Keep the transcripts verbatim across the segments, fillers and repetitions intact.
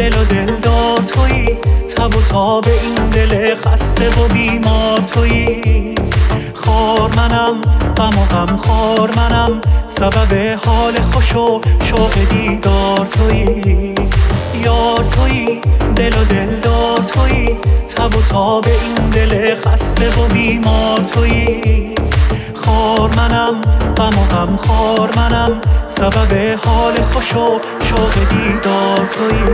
دل و دلدار تویی، تب و تاب این دل خسته و بیمار تویی. خار منم، غم و غم خار منم، سبب حال خوش و شوق دیدار تویی. یار تویی، دل و دلدار تویی، تب و تاب این دل خسته و بیمار تویی. خار منم، غم و غم خار منم، سبب حال خوش و شوق دیدار تویی.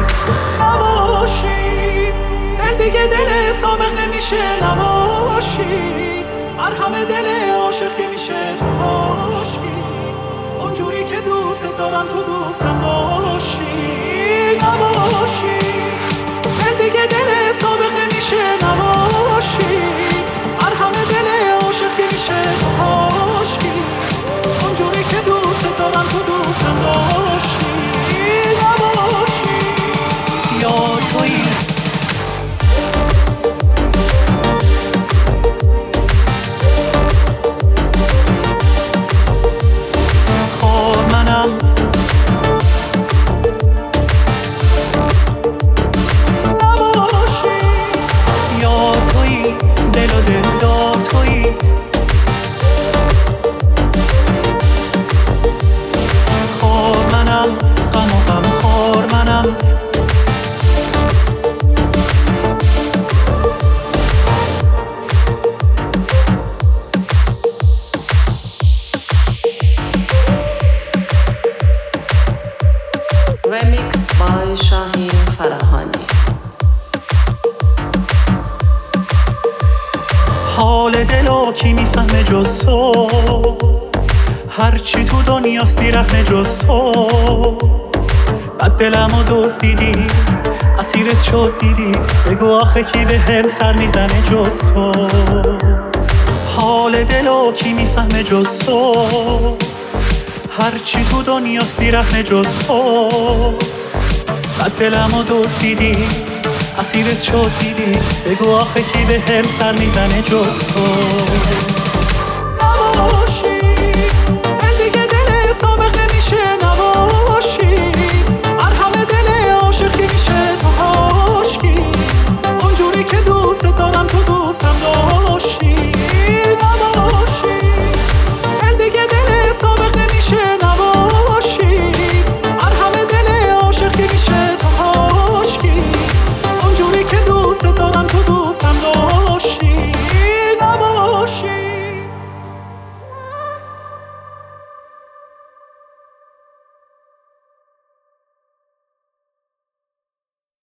نباشی دل دیگه دل سابق نمیشه، نباشی مرهم دل عاشقی میشه تو عاشقی، اونجوری که دوست دارم تو دوستم باشی. نباشی دل دیگه دل سابق نمیشه، نباشی مرهم دل عاشقی میشه تو عاشقی، اونجوری که دوست دارم تو دوستم باشی. نباشی یار تویی، دل و دلدار تویی. خار منم، غم و غم خار منم. Remix by شاهین فراهانی. حال دلو کی میفهمه جز تو، هرچی تو دنیاست بیرحمه جز تو. بد دلمو دزدیدی، اسیرت شد دیدی، بگو آخه کی به هم سر میزنه جز تو. حال دلو کی میفهمه جز تو، هرچی تو دنیاست بیرحمه جز تو. بد دلمو دزدیدی، اسیرت شد دیدی، بگو آخه کی به هم سر میزنه جز تو. نباشی